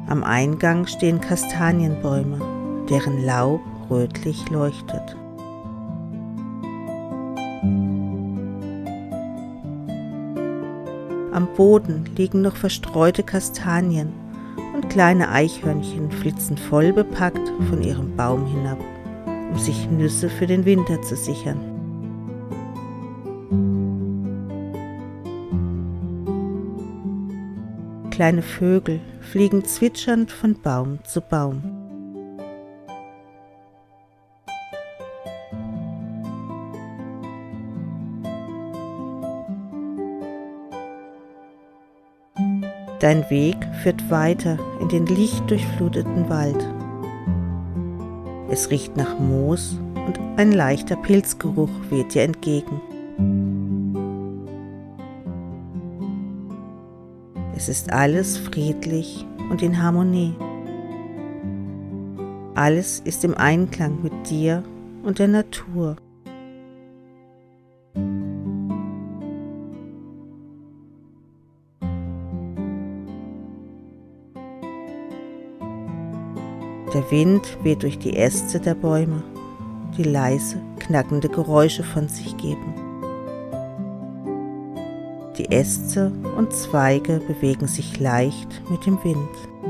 Am Eingang stehen Kastanienbäume, deren Laub rötlich leuchtet. Am Boden liegen noch verstreute Kastanien und kleine Eichhörnchen flitzen voll bepackt von ihrem Baum hinab, um sich Nüsse für den Winter zu sichern. Kleine Vögel fliegen zwitschernd von Baum zu Baum. Dein Weg führt weiter in den lichtdurchfluteten Wald. Es riecht nach Moos und ein leichter Pilzgeruch weht dir entgegen. Es ist alles friedlich und in Harmonie. Alles ist im Einklang mit dir und der Natur. Der Wind weht durch die Äste der Bäume, die leise, knackende Geräusche von sich geben. Die Äste und Zweige bewegen sich leicht mit dem Wind.